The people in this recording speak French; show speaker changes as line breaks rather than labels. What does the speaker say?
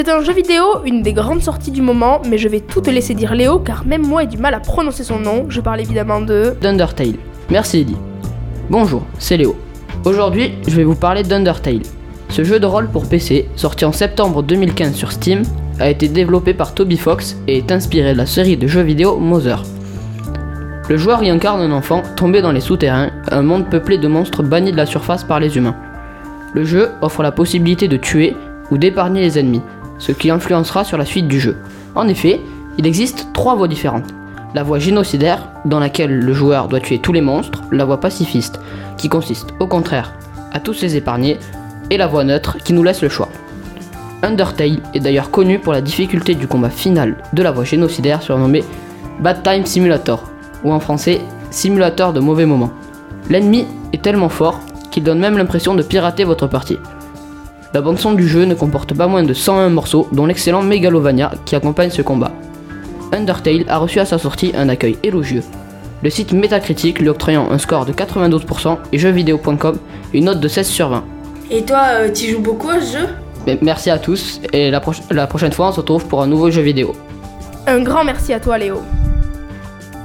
C'est un jeu vidéo, une des grandes sorties du moment, mais je vais tout te laisser dire Léo car même moi ai du mal à prononcer son nom. Je parle évidemment de...
d'Undertale. Merci Ellie. Bonjour, c'est Léo. Aujourd'hui, je vais vous parler d'Undertale. Ce jeu de rôle pour PC, sorti en septembre 2015 sur Steam, a été développé par Toby Fox et est inspiré de la série de jeux vidéo Mother. Le joueur y incarne un enfant tombé dans les souterrains, un monde peuplé de monstres bannis de la surface par les humains. Le jeu offre la possibilité de tuer ou d'épargner les ennemis, ce qui influencera sur la suite du jeu. En effet, il existe 3 voies différentes. La voie génocidaire, dans laquelle le joueur doit tuer tous les monstres, la voie pacifiste, qui consiste au contraire à tous les épargner, et la voie neutre, qui nous laisse le choix. Undertale est d'ailleurs connu pour la difficulté du combat final de la voie génocidaire surnommée Bad Time Simulator, ou en français, simulateur de mauvais moments. L'ennemi est tellement fort qu'il donne même l'impression de pirater votre partie. La bande-son du jeu ne comporte pas moins de 101 morceaux, dont l'excellent Megalovania qui accompagne ce combat. Undertale a reçu à sa sortie un accueil élogieux. Le site Metacritic lui octroyant un score de 92% et jeuxvideo.com une note de 16 sur 20.
Et toi, tu joues beaucoup à ce jeu ?
Merci à tous et la prochaine fois on se retrouve pour un nouveau jeu vidéo.
Un grand merci à toi Léo.